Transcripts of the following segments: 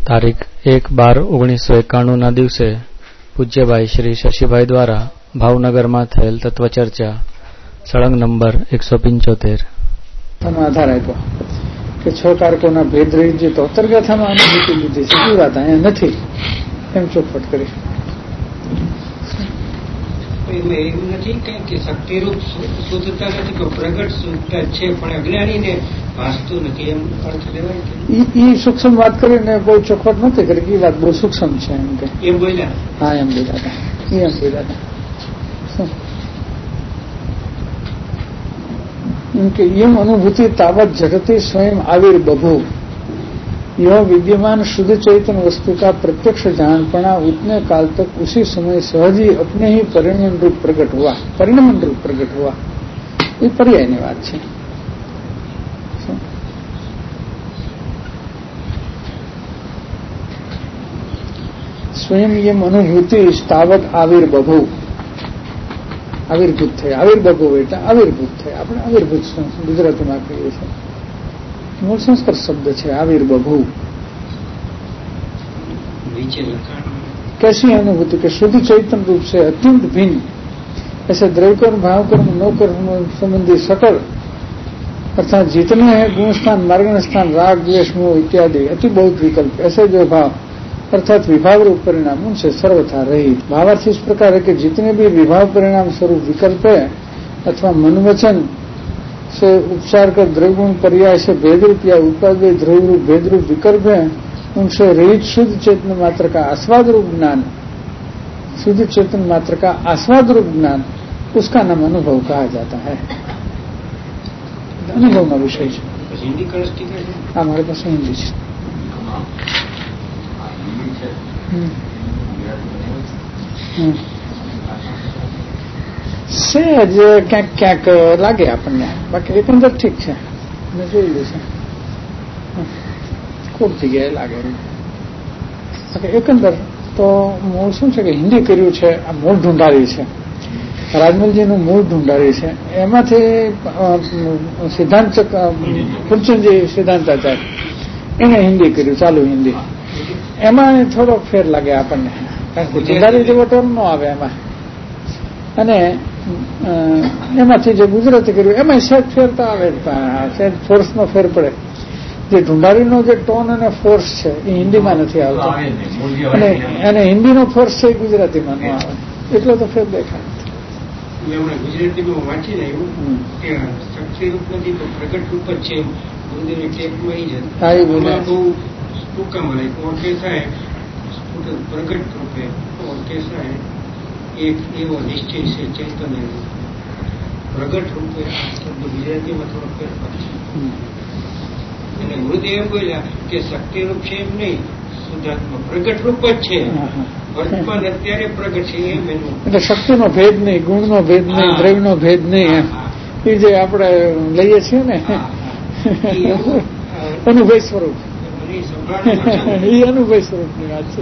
તારીખ 1/12/1991 ના દિવસે પૂજ્યભાઈ શ્રી શશીભાઈ દ્વારા ભાવનગરમાં થયેલ તત્વચર્ચા સળંગ નંબર 175 આધાર આપ્યો કે 6 કારકોના ભેદ રહી જે તો અંતર્ગથામાં અનુભૂતિ લીધી સીધી વાત અહીંયા નથી એમ ચોખવટ કરી. એવું નથી કે શક્તિરૂપ શુદ્ધતા નથી કે પ્રગટ શુદ્ધતા છે પણ અજ્ઞાનીને ભાસતું નથી એમ અર્થ લેવાય. એ સૂક્ષ્મ વાત કરીને બહુ ચોખવટ નથી કરી. એ વાત બહુ સૂક્ષ્મ છે એમ કે એમ બોલ્યા. હા એમ બોલ્યા હતા. એમ બોલ્યા હતા એમ કે એમ અનુભૂતિ તાવત જગતે स्वयं आविर्बभू यह विद्यमान शुद्ध चैतन्य वस्तु का प्रत्यक्ष जानपना उतने काल तक उसी समय सहज ही अपने ही परिणमन रूप प्रकट हुआ. ये पर्यायની વાત છે. स्वयं यम अनुभूति तावत आविर्बभू આવિર્ભૂત થયા. આવિર્બભુ એટલે આવિર્ભૂત થયા. આપણે આવિર્ભૂત ગુજરાતીમાં કહીએ છીએ. મૂળ સંસ્કૃત શબ્દ છે આવિર્બભુ. कैसी अनुभूति के शुद्ध चैतन्य रूप से अत्यंत भिन्न ऐसे द्रव्यकर्म भावकर्म नौकर्म संबंधी सकल अर्थात जितने हैं गुण स्थान मार्गण स्थान राग द्वेष मोह इत्यादि अति बहुत विकल्प ऐसे जो भाव अर्थात विभाव रूप परिणाम उनसे सर्वथा रहित. भावार्थ इस प्रकार है कि जितने भी विभाव परिणाम स्वरूप विकल्प है अथवा मनवचन से उपचार कर द्रव्यगुण पर्याय से भेद रूप या उपादेय द्रव्य रूप भेद रूप विकल्प है उनसे रहित शुद्ध चेतन मात्र का आस्वाद रूप ज्ञान, शुद्ध चेतन मात्र का आस्वाद रूप ज्ञान उसका नाम अनुभव कहा जाता है. अनुभव का विषय है. हमारे पास हिंदी है. સહેજ ક્યાંક ક્યાંક લાગે આપણને. બાકી એકંદર ઠીક છે. મેં જોયેલું છે. ખોટ જગ્યાએ લાગે. બાકી એકંદર તો મૂળ શું છે કે હિન્દી કર્યું છે. આ મૂળ ઢૂંઢારી છે. રાજમલજીનું મૂળ ઢૂંઢારી છે. એમાંથી સિદ્ધાંત ફૂલચંદજી સિદ્ધાંતાચાર્ય એને હિન્દી કર્યું, ચાલુ હિન્દી. એમાં થોડો ફેર લાગે આપણને. કારણ કે ઢૂંઢારી જેવો ટોન ન આવે એમાં. અને એમાંથી જે ગુજરાતી કર્યું એમાં સહેજ ફેર તો આવે. સહેજ ફોર્સનો ફેર પડે. જે ઢૂંઢારીનો જે ટોન અને ફોર્સ છે એ હિન્દીમાં નથી આવતો. અને હિન્દીનો ફોર્સ છે એ ગુજરાતીમાં ન આવે. એટલો તો ફેર દેખાય. ગુજરાતીમાં વાંચીને એવું કે શક્તિરૂપ નથી તો પ્રગટ રૂપ જ છે. હા એ બોલે ટૂંકા મળે કેસા પ્રગટ રૂપે કેસા એક એવો નિશ્ચય છે ચૈતન્ય પ્રગટ રૂપે. ગુજરાતીમાં થોડો ફેરફાર છે. અને મૃદે એમ બોલ્યા કે શક્તિરૂપ છે એમ નહીં, શુદ્ધાત્મા પ્રગટ રૂપ જ છે. વર્તમાન અત્યારે પ્રગટ છે એમ એનું. એટલે શક્તિનો ભેદ નહીં, ગુણનો ભેદ નહીં, દ્રવ્યનો ભેદ નહીં. એ જે આપણે લઈએ છીએ ને અનુભવ સ્વરૂપ. એ અનુભવ સ્વરૂપની વાત છે.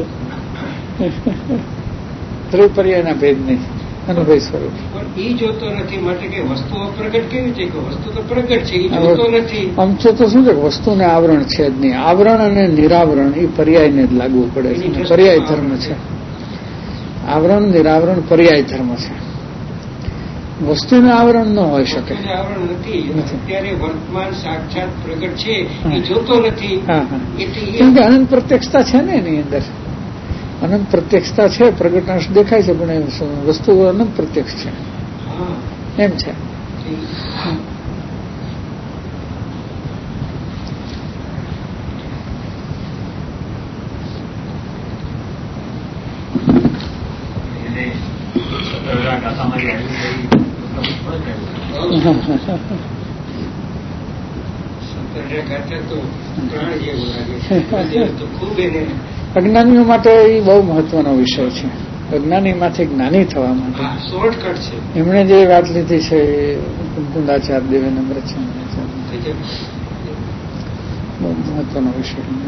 ધ્રુવ પર્યાયના ભેદ નહીં, અનુભવ સ્વરૂપ. પણ એ જોતો નથી માટે કે વસ્તુઓ પ્રગટ કેવી છે કે વસ્તુ તો પ્રગટ છે એ જોતો નથી. આમ તો શું છે વસ્તુને આવરણ છે જ નહીં. આવરણ અને નિરાવરણ એ પર્યાયને જ લાગવું પડે છે. પર્યાય ધર્મ છે. આવરણ નિરાવરણ પર્યાય ધર્મ છે. વસ્તુને આવરણ ન હોઈ શકે. આવરણ નથી. અત્યારે વર્તમાન સાક્ષાત પ્રગટ છે એ જોતો નથી. કેમ કે અનંત પ્રત્યક્ષતા છે ને એની અંદર. અનંત પ્રત્યક્ષતા છે. પ્રગટાંશ દેખાય છે પણ વસ્તુ અનંત પ્રત્યક્ષ છે એમ છે. અજ્ઞાનીઓ માટે એ બહુ મહત્વનો વિષય છે. અજ્ઞાનીમાંથી જ્ઞાની થવા માટે શોર્ટકટ છે. એમણે જે વાત લીધી છે કુંદાચાર્ય દેવેન્દ્ર છે બહુ મહત્વનો વિષય છે.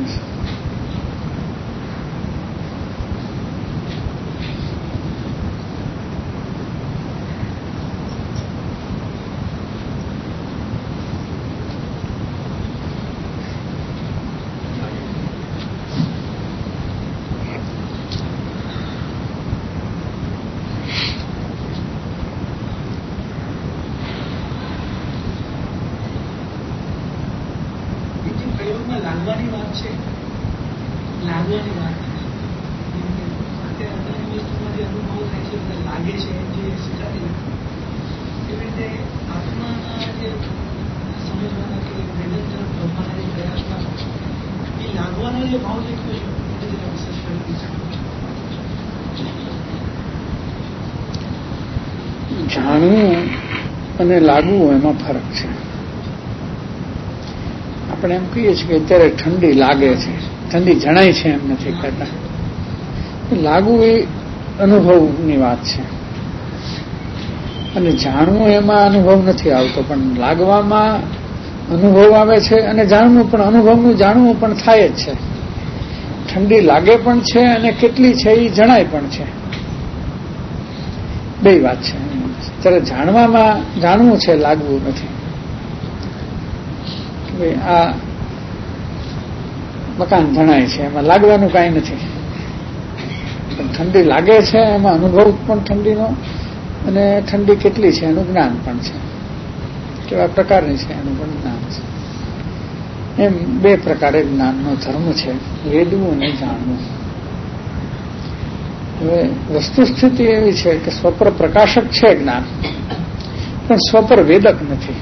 લાગવાની વાત અત્યારે વસ્તુમાંથી અનુભવ થાય છે, લાગે છે, જે સ્વીકારી એવી રીતે આત્માના જે સમજવાના કે વેદન તરફ ભરવાના જે પ્રયાસમાં એ લાગવાનો જે ભાવ દેખ્યો છે એ વિશેષ કરી જાણવું અને લાગવું એમાં ફરક છે. આપણે એમ કહીએ છીએ કે અત્યારે ઠંડી લાગે છે, ઠંડી જણાય છે એમ નથી કહેતા. લાગવું એ અનુભવની વાત છે અને જાણવું એમાં અનુભવ નથી આવતો, પણ લાગવામાં અનુભવ આવે છે અને જાણવું પણ અનુભવનું જાણવું પણ થાય જ છે. ઠંડી લાગે પણ છે અને કેટલી છે એ જણાય પણ છે. બે વાત છે. ત્યારે જાણવામાં જાણવું છે, લાગવું નથી. આ મકાન જણાય છે, એમાં લાગવાનું કાંઈ નથી. પણ ઠંડી લાગે છે એમાં અનુભવ પણ ઠંડીનો અને ઠંડી કેટલી છે એનું જ્ઞાન પણ છે, કેવા પ્રકારની છે એનું પણ જ્ઞાન છે. એમ બે પ્રકારે જ્ઞાનનો ધર્મ છે, વેદવું અને જાણવું. હવે વસ્તુસ્થિતિ એવી છે કે સ્વપર પ્રકાશક છે જ્ઞાન, પણ સ્વપર વેદક નથી.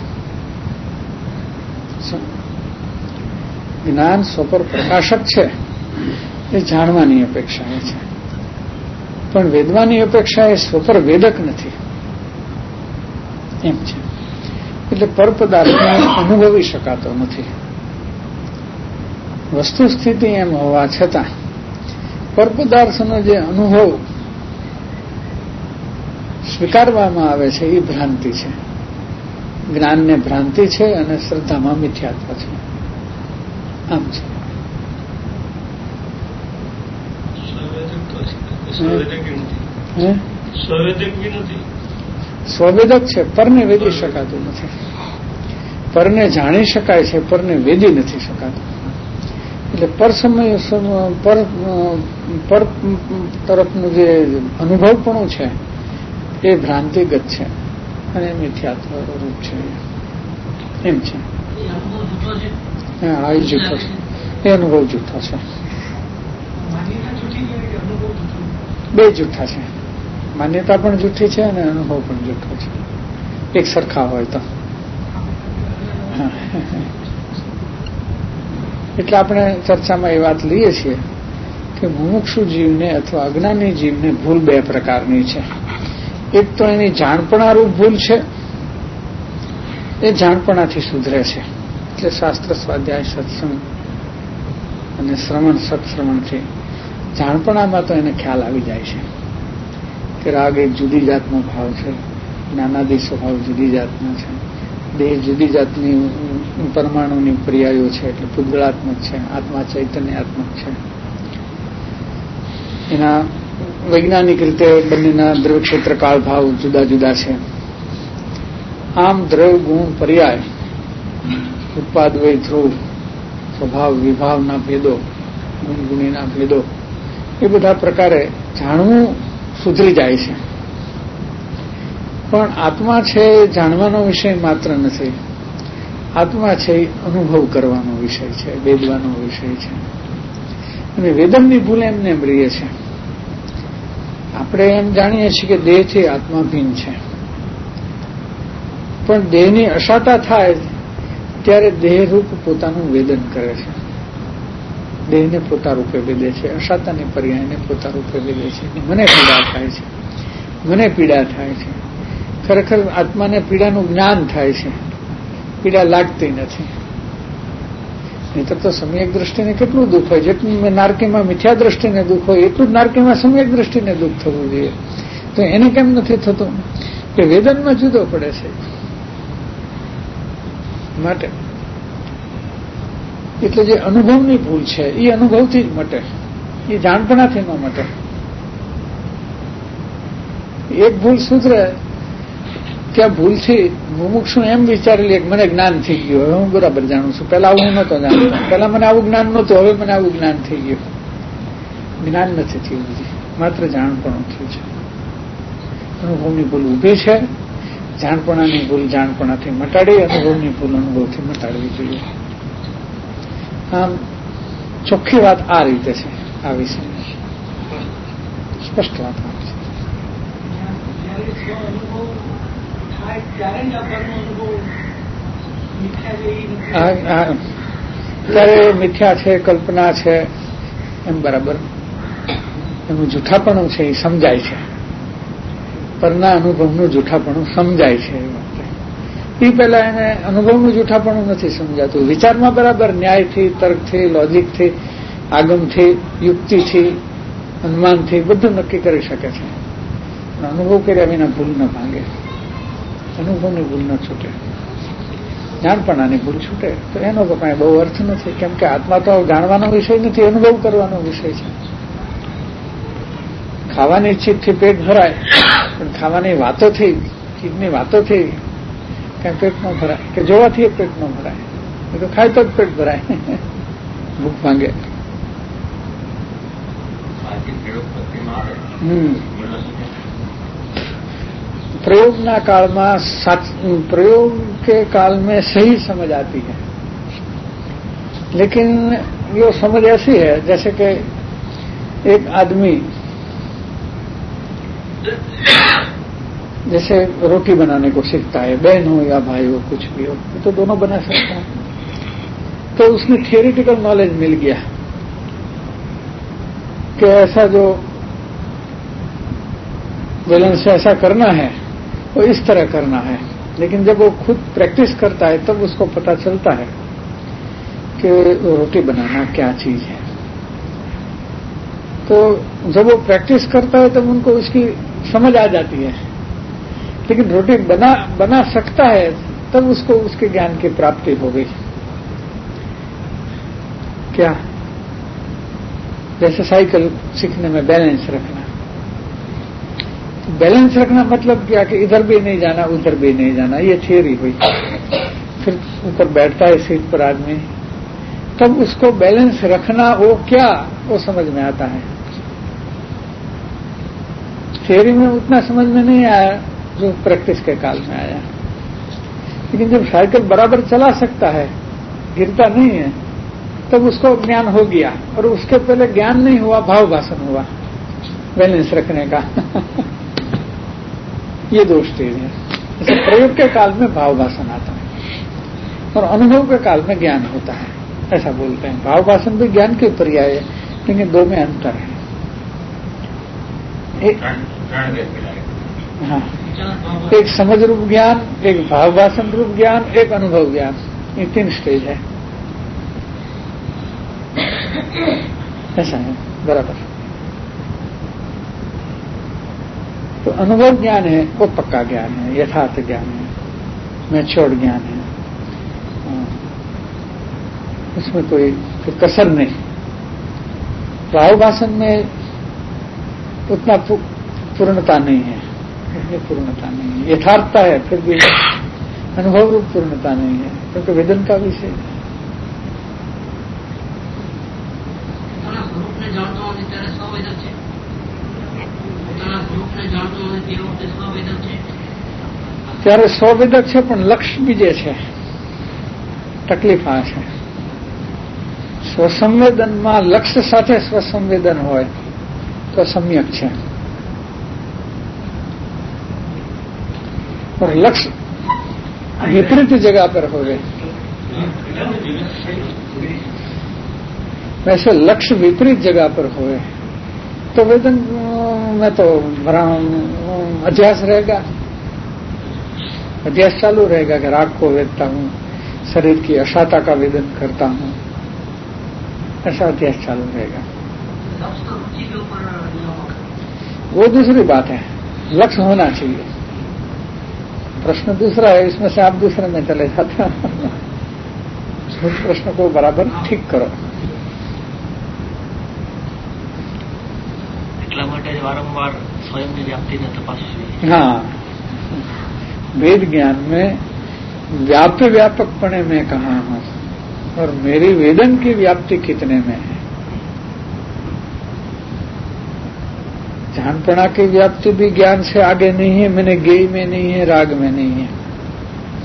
જ્ઞાન સ્વપર પ્રકાશક છે એ જાણવાની અપેક્ષા એ છે, પણ વેદવાની અપેક્ષા એ સ્વપર વેદક નથી એમ છે. એટલે પરપદાર્થને અનુભવી શકાતો નથી. વસ્તુસ્થિતિ એમ હોવા છતાં પરપદાર્થનો જે અનુભવ સ્વીકારવામાં આવે છે એ ભ્રાંતિ છે. જ્ઞાનને ભ્રાંતિ છે અને શ્રદ્ધામાં મિથ્યાત્વ છે. આમ છે. સ્વવેદક છે, પરને વેદી શકાતું નથી. પરને જાણી શકાય છે, પરને વેદી નથી શકાતું. એટલે પર તરફનું જે અનુભવપણું છે એ ભ્રાંતિગત છે અને મિથ્યાત્વ રૂપ છે એમ છે. હા, એ જૂઠો છે, એ અનુભવ જૂઠો છે. બે જૂઠા છે, માન્યતા પણ જૂઠી છે અને અનુભવ પણ જૂઠો છે, એક સરખા હોય તો. એટલે આપણે ચર્ચામાં એ વાત લઈએ છીએ કે મુમુક્ષુ જીવને અથવા અજ્ઞાની જીવને ભૂલ બે પ્રકારની છે. એક તો એની જાણપણારૂપ ભૂલ છે, એ જાણપણાથી સુધરે છે. એટલે શાસ્ત્ર સ્વાધ્યાય, સત્સંગ અને શ્રવણ, સત્શ્રવણથી જાણપણામાં તો એને ખ્યાલ આવી જાય છે કે રાગ એક જુદી જાતનો ભાવ છે, જ્ઞાનાદિ સ્વભાવ જુદી જાતનો છે, દેહ જુદી જાતની પરમાણુની પર્યાયો છે, એટલે પૂતગળાત્મક છે, આત્મા ચૈતન્યાત્મક છે. એના વૈજ્ઞાનિક રીતે બંનેના દ્રવ્ય ક્ષેત્ર કાળ ભાવ જુદા જુદા છે. આમ દ્રવ્ય ગુણ પર્યાય, ઉત્પાદ વય ધ્રુવ, સ્વભાવ વિભાવના ભેદો, ગુણગુણીના ભેદો, એ બધા પ્રકારે જાણવું સુધરી જાય છે. પણ આત્મા છે એ જાણવાનો વિષય માત્ર નથી. આત્મા છે એ અનુભવ કરવાનો વિષય છે, વેદવાનો વિષય છે. અને વેદનની ભૂલ એમને એમ રહીએ છે. આપણે એમ જાણીએ છીએ કે દેહથી આત્મા ભિન્ન છે, પણ દેહની અશાતા થાય ત્યારે દેહરૂપ પોતાનું વેદન કરે છે. દેહને પોતા રૂપે વેદે છે, અશાતાને પર્યાયને પોતા રૂપે વેદે છે. મને પીડા થાય છે, મને પીડા થાય છે. ખરેખર આત્માને પીડાનું જ્ઞાન થાય છે, પીડા લાગતી નથી. નહીતર તો સમ્યક દ્રષ્ટિને કેટલું દુઃખ હોય. જેટલું નારકીમાં મિથ્યા દ્રષ્ટિને દુઃખ હોય એટલું જ નારકીમાં સમ્યક દ્રષ્ટિને દુઃખ થવું જોઈએ. તો એને કેમ નથી થતું? કે વેદનમાં જુદો પડે છે. માટે એટલે જે અનુભવની ભૂલ છે એ અનુભવથી જ મટે, એ જાણપણાથી ન મટે. એક ભૂલ સુધરે કે આ ભૂલથી મુમુક્ષુ એમ વિચારી લે કે મને જ્ઞાન થઈ ગયું, હવે હું બરાબર જાણું છું. પહેલા આવું નહોતો જાણતો, પહેલા મને આવું જ્ઞાન નહોતું, હવે મને આવું જ્ઞાન થઈ ગયું. જ્ઞાન નથી થયું, માત્ર જાણપણું થયું છે. અનુભવની ભૂલ ઊભી છે. જાણપણાની ભૂલ જાણપણાથી મટાડી, અનુભવની ભૂલ અનુભવથી મટાડવી જોઈએ. આમ ચોખ્ખી વાત આ રીતે છે આ વિષયની, સ્પષ્ટ વાત આવે છે. ત્યારે મિથ્યા છે, કલ્પના છે, એમ બરાબર એનું જૂઠાપણું છે એ સમજાય છે. પરના અનુભવનું જૂઠાપણું સમજાય છે. એ પહેલા એને અનુભવનું જૂઠાપણું નથી સમજાતું. વિચારમાં બરાબર ન્યાયથી, તર્કથી, લોજિકથી, આગમથી, યુક્તિથી, અનુમાનથી બધું નક્કી કરી શકે છે. પણ અનુભવ કર્યા વિના ભૂલ ન ભાંગે, અનુભવની ભૂલ ન છૂટે, જાણપણાની ભૂલ છૂટે તો એનો તો કાંઈ બહુ અર્થ નથી. કેમ કે આત્મા તો જાણવાનો વિષય નથી, અનુભવ કરવાનો વિષય છે. ખાવાની ચીજથી પેટ ભરાય, પણ ખાવાની વાતોથી, ચીજની વાતોથી કઈ પેટ ન ભરાય, કે જોવાથી પેટ ન ભરાય. એ તો ખાય તો જ પેટ ભરાય, ભૂખ ભાંગે. प्रयोगना काल में प्रयोग के काल में सही समझ आती है, लेकिन ये समझ ऐसी है जैसे कि एक आदमी जैसे रोटी बनाने को सीखता है, बहन हो या भाई हो, कुछ भी हो, तो दोनों बना सकता है. तो उसने थियोरिटिकल नॉलेज मिल गया कि ऐसा जो बेलन से ऐसा करना है वो इस तरह करना है. लेकिन जब वो खुद प्रैक्टिस करता है तब उसको पता चलता है कि रोटी बनाना क्या चीज है. तो जब वो प्रैक्टिस करता है तब उनको उसकी समझ आ जाती है. लेकिन रोटी बना सकता है तब उसको उसके ज्ञान की प्राप्ति हो गई. क्या? जैसे साइकिल सीखने में बैलेंस रखना. बैलेंस रखना मतलब क्या कि इधर भी नहीं जाना, उधर भी नहीं जाना, ये थियरी हुई. फिर ऊपर बैठता है सीट पर आदमी, तब उसको बैलेंस रखना वो क्या, वो समझ में आता है. थियरी में उतना समझ में नहीं आया जो प्रैक्टिस के काल में आया. लेकिन जब साइकिल बराबर चला सकता है, गिरता नहीं है, तब उसको ज्ञान हो गया. और उसके पहले ज्ञान नहीं हुआ, भाव भाषण हुआ बैलेंस रखने का. ये दो स्टेज है. जैसे प्रयोग के काल में भाव भाषण आता है और अनुभव के काल में ज्ञान होता है, ऐसा बोलते हैं. भाव भाषण भी ज्ञान के पर्याय है, लेकिन दो में अंतर है. एक समझ रूप ज्ञान, एक भाव भाषण रूप ज्ञान, एक अनुभव ज्ञान. ये 3 स्टेज है. ऐसा है बराबर. तो अनुभव ज्ञान है वो पक्का ज्ञान है, यथार्थ ज्ञान है, मैच्योर्ड ज्ञान है. उसमें कोई कसर नहीं. भाव भाषण में उतना पूर्णता नहीं है, इसमें पूर्णता नहीं है. यथार्थता है फिर भी अनुभव रूप पूर्णता नहीं है, क्योंकि वेदन का विषय है. ત્યારે સ્વવેદક છે પણ લક્ષ્ય બીજે છે. તકલીફ આ છે. સ્વસંવેદનમાં લક્ષ્ય સાથે સ્વસંવેદન હોય તો સમ્યક છે. और लक्ष्य विपरीत जगह पर हो गए. वैसे लक्ष्य विपरीत जगह पर हुए तो वेदन में तो अध्यास रहेगा, अध्यास चालू रहेगा कि राग को वेदता हूं, शरीर की अशाता का वेदन करता हूं, ऐसा अध्यास चालू रहेगा. वो दूसरी बात है. लक्ष्य होना चाहिए. प्रश्न दूसरा है, इसमें से आप दूसरे में चले जाते हैं. प्रश्न को बराबर ठीक करो. वारंवार स्वयं की व्याप्ति ने तपासवी. हाँ, वेद ज्ञान में व्यापकपणे में कहाँ हूं और मेरी वेदन की व्याप्ति कितने में है. जानपणा की व्याप्ति भी ज्ञान से आगे नहीं है, मैंने गेय में नहीं है, राग में नहीं है.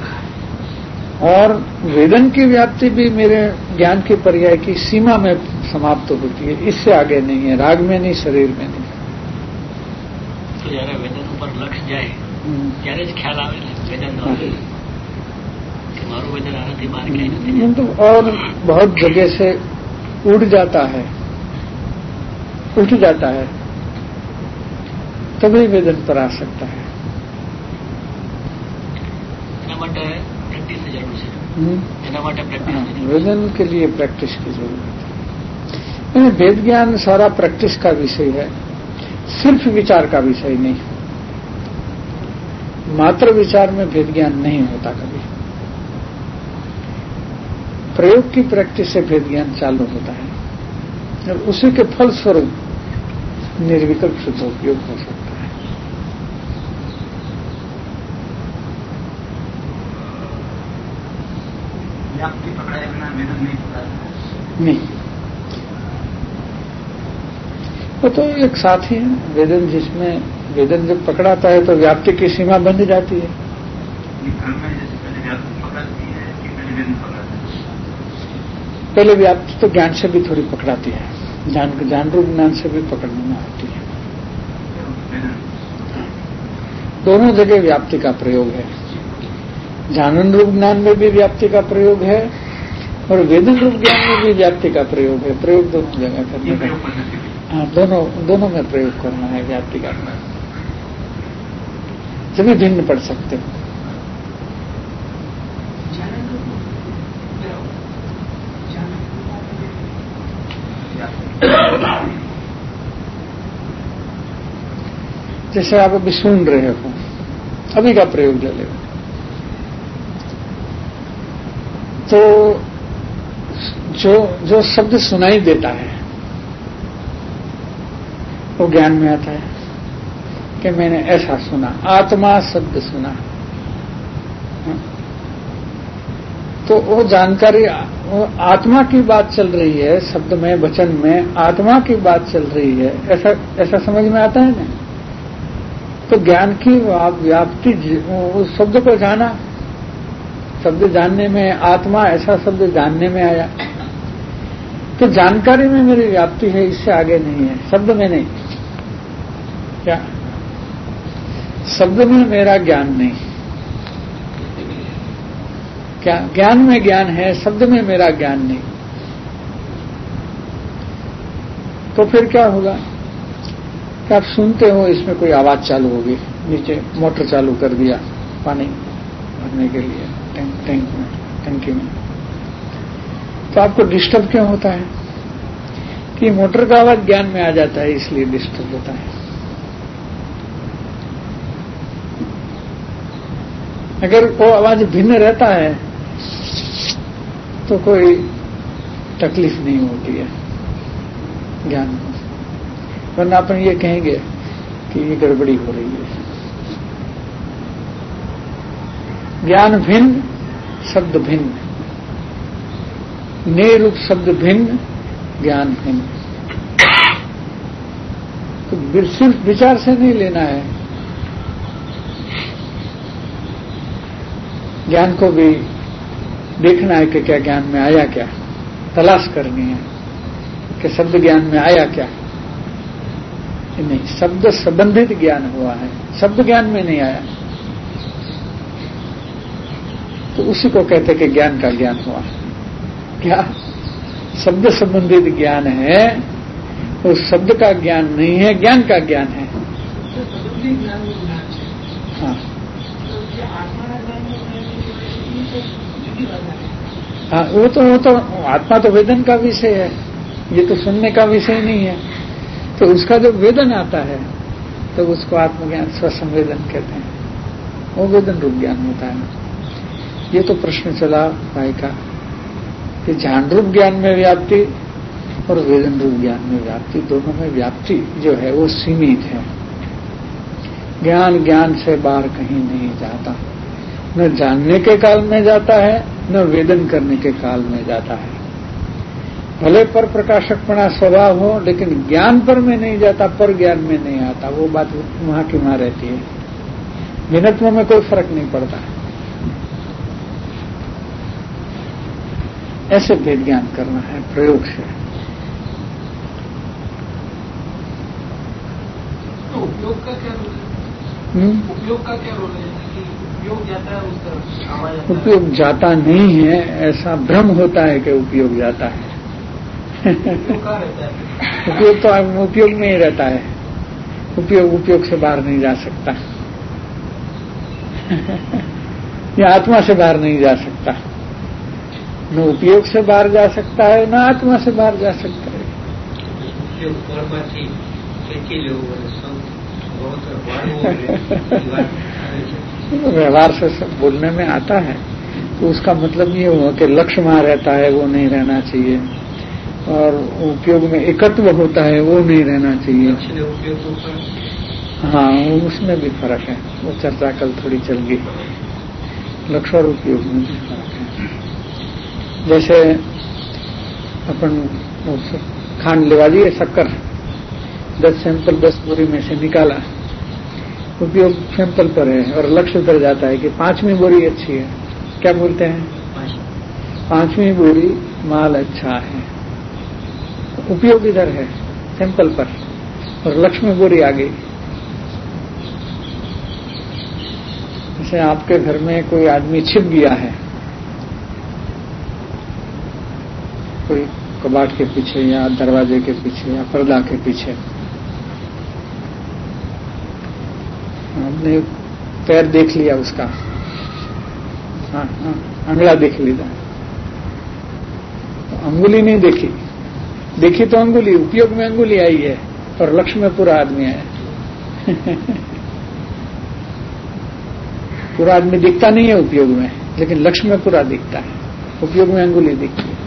और वेदन की व्याप्ति भी मेरे ज्ञान की पर्याय की सीमा में समाप्त होती है, इससे आगे नहीं है, राग में नहीं, शरीर में नहीं। तो जरा वेदन पर लक्ष्य जाए ત્યારે જ ખ્યાલ આવે ને વેદન કે મારું વેદન આનાથી બહાર ક્યાંય નથી। तो और बहुत जगह से उड़ जाता है, उठ जाता है, तभी वेदन पर आ सकता है। એના માટે પ્રેક્ટિસ જરૂર છે, એના માટે પ્રેક્ટિસ वेदन के लिए प्रैक्टिस की जरूरत है। वेद ज्ञान सारा प्रैक्टिस का विषय है, सिर्फ विचार का विषय नहीं। मात्र विचार में भेद ज्ञान नहीं होता कभी, प्रयोग की प्रैक्टिस से भेद ज्ञान चालू होता है और उसी के फलस्वरूप निर्विकल्प शुद्ध उपयोग हो सकता है। व्याप्ति पकड़ाए बिना वेदन नहीं पकड़ाता नहीं, वो तो एक साथी है वेदन, जिसमें वेदन जब पकड़ाता है तो व्याप्ति की सीमा बंध जाती है। पहले व्याप्ति तो ज्ञान से भी थोड़ी पकड़ाती है, ज्ञान रूप ज्ञान से भी पकड़ने में आती है। दोनों जगह व्याप्ति का प्रयोग है, जानन रूप ज्ञान में भी व्याप्ति का प्रयोग है और वेदन रूप ज्ञान में भी व्याप्ति का प्रयोग है। प्रयोग दोनों जगह करने का, हाँ, दोनों में प्रयोग करना है व्याप्ति का, सभी भिन्न पढ़ सकते हो। जैसे आप अभी सुन रहे हो, अभी का प्रयोग ले लो, तो जो शब्द सुनाई देता है वो ज्ञान में आता है कि मैंने ऐसा सुना, आत्मा शब्द सुना। तो वो जानकारी, वो आत्मा की बात चल रही है, शब्द में, वचन में आत्मा की बात चल रही है, ऐसा समझ में आता है ना। तो ज्ञान की व्याप्ति, उस शब्द को जाना, शब्द जानने में, आत्मा ऐसा शब्द जानने में आया, तो जानकारी में मेरी व्याप्ति है, इससे आगे नहीं है, शब्द में नहीं। क्या शब्द में मेरा ज्ञान नहीं, क्या ज्ञान में ज्ञान है, शब्द में मेरा ज्ञान नहीं। तो फिर क्या होगा कि आप सुनते हो, इसमें कोई आवाज चालू होगी, नीचे मोटर चालू कर दिया पानी भरने के लिए टंकी में, तो आपको डिस्टर्ब क्यों होता है कि मोटर का आवाज ज्ञान में आ जाता है, इसलिए डिस्टर्ब होता है। अगर वो आवाज भिन्न रहता है तो कोई तकलीफ नहीं होती है ज्ञान को, वरना अपन ये कहेंगे कि ये गड़बड़ी हो रही है। ज्ञान भिन्न, शब्द भिन्न, निरूप शब्द भिन्न, ज्ञान भिन्न। तो सिर्फ विचार से नहीं लेना है, ज्ञान को भी देखना है कि क्या ज्ञान में आया, क्या तलाश करनी है कि शब्द ज्ञान में आया क्या। नहीं, शब्द संबंधित ज्ञान हुआ है, शब्द ज्ञान में नहीं आया, तो उसी को कहते कि ज्ञान का ज्ञान हुआ। क्या शब्द संबंधित ज्ञान है, उस शब्द का ज्ञान नहीं है, ज्ञान का ज्ञान है। हाँ हाँ, वो तो आत्मा तो वेदन का विषय है, ये तो सुनने का विषय नहीं है। तो उसका जो वेदन आता है तो उसको आत्मज्ञान, स्वसंवेदन कहते हैं, वो वेदन रूप ज्ञान होता है। ये तो प्रश्न चला भाई का कि ज्ञान रूप ज्ञान में व्याप्ति और वेदन रूप ज्ञान में व्याप्ति, दोनों में व्याप्ति जो है वो सीमित है। ज्ञान से बाहर कहीं नहीं जाता, न जानने के काल में जाता है, न वेदन करने के काल में जाता है। भले पर प्रकाशकपणा स्वभाव हो, लेकिन ज्ञान पर में नहीं जाता, पर ज्ञान में नहीं आता। वो बात वहां की वहां रहती है, भिन्नत्व में कोई फर्क नहीं पड़ता। ऐसे भेद ज्ञान करना है प्रयोग से। उपयोग का क्या रोल है? उपयोग का क्या रोल है? उपयोग जाता है उस तरफ आवाज उपयोग जाता नहीं है, ऐसा भ्रम होता है कि उपयोग जाता है। कहाँ रहता है? उपयोग तो उपयोग में ही रहता है। उपयोग से बाहर नहीं जा सकता। या आत्मा से बाहर नहीं जा सकता। न उपयोग से बाहर जा सकता है, न आत्मा से बाहर जा सकता है। व्यवहार से सब बोलने में आता है, तो उसका मतलब ये हुआ कि लक्ष्य वहां रहता है, वो नहीं रहना चाहिए, और उपयोग में एकत्व होता है, वो नहीं रहना चाहिए। हाँ, उसमें भी फर्क है। वो चर्चा कल थोड़ी चल गई। लक्ष्य और उपयोग में भी फर्क है। जैसे अपन खांड लेवा दिए, शक्कर 10 सैंपल 10 बोरी में से निकाला, उपयोग सैंपल पर है और लक्ष्य पर जाता है कि 5वीं बोरी अच्छी है। क्या बोलते हैं? 5वीं बोरी माल अच्छा है। उपयोग इधर है सैंपल पर, और लक्ष्य में बोरी आ गई। जैसे आपके घर में कोई आदमी छिप गया है, कोई कबाड़ के पीछे या दरवाजे के पीछे या पर्दा के पीछे, आपने पैर देख लिया उसका, हाँ, अंगुला देख लिया, तो अंगुली नहीं देखी, देखी तो अंगुली, उपयोग में अंगुली आई है और लक्ष्य में पूरा आदमी आया। पूरा आदमी दिखता नहीं है उपयोग में, लेकिन लक्ष्य में पूरा दिखता है, उपयोग में अंगुली दिखती है।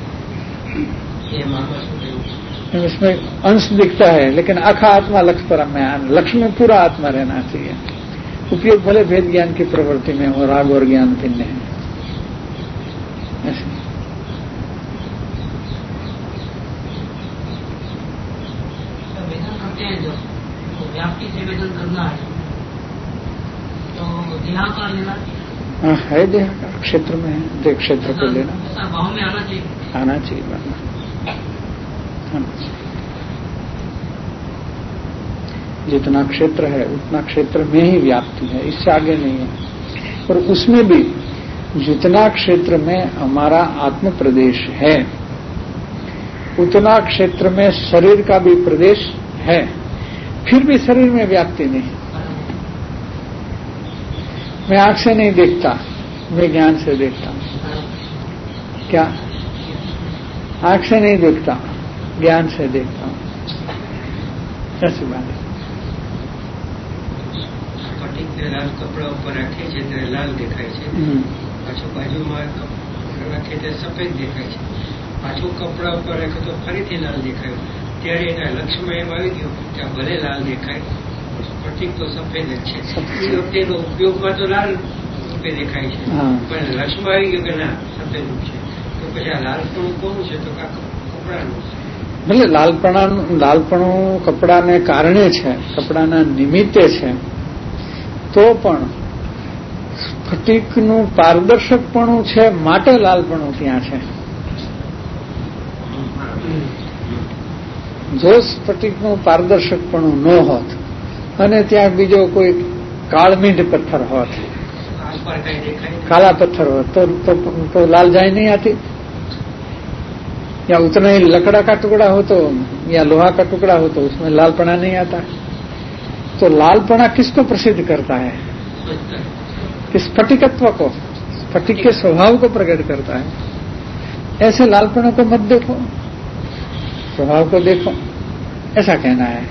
इसमें अंश दिखता है, लेकिन आखा आत्मा लक्ष्य पर में, लक्ष्य में पूरा आत्मा रहना चाहिए। उपयोग भले भेद ज्ञान की प्रवृत्ति में हो, राग और ज्ञान भिन्न है। ऐसे व्याप्ति से वेदन करना है तो देहा का लेना है, देहा का क्षेत्र में है, देह क्षेत्र को लेना, भाव में आना चाहिए, आना चाहिए। जितना क्षेत्र है उतना क्षेत्र में ही व्याप्ति है, इससे आगे नहीं है। और उसमें भी जितना क्षेत्र में हमारा आत्म प्रदेश है, उतना क्षेत्र में शरीर का भी प्रदेश है, फिर भी शरीर में व्याप्ति नहीं। मैं आंख से नहीं देखता, मैं ज्ञान से देखता हूं। क्या? आंख से नहीं देखता, ज्ञान से देखता हूं। ऐसी बात है। लाल कपड़ा ऊपर रखे છે ત્યારે લાલ દેખાય છે, પાછું બાજુમાં રાખે ત્યારે સફેદ દેખાય છે, પાછું કપડા ઉપર રાખે તો ફરીથી લાલ દેખાય, ત્યારે એના લક્ષ્યમાં એમ આવી ગયો કે ભલે લાલ દેખાય, સ્ફટિક તો સફેદ જ છે, એ વખતે ઉપયોગમાં તો લાલ રૂપે દેખાય છે, પણ લક્ષ્યમાં આવી ગયો કે ના સફેદ રૂપ છે, તો પછી આ લાલપણું કોનું છે? તો કપડાનું છે. ભલે લાલપણું કપડાને કારણે છે, કપડાના નિમિત્તે છે, તો પણ સ્ફટિકનું પારદર્શકપણું છે માટે લાલપણું ત્યાં છે. જો સ્ફટિકનું પારદર્શકપણું ન હોત અને ત્યાં બીજો કોઈ કાળમીંઢ પથ્થર હોત, काला पत्थर हो तो लाल जाए नहीं आती, या उतना ही लकड़ा का टुकड़ा हो तो या लोहा का टुकड़ा हो तो उसमें लालपना नहीं आता। तो लालपना किसको प्रसिद्ध करता है? किस स्फटिकत्व को, स्फटिक के स्वभाव को प्रकट करता है। ऐसे लालपना को मत देखो, स्वभाव को देखो, ऐसा कहना है।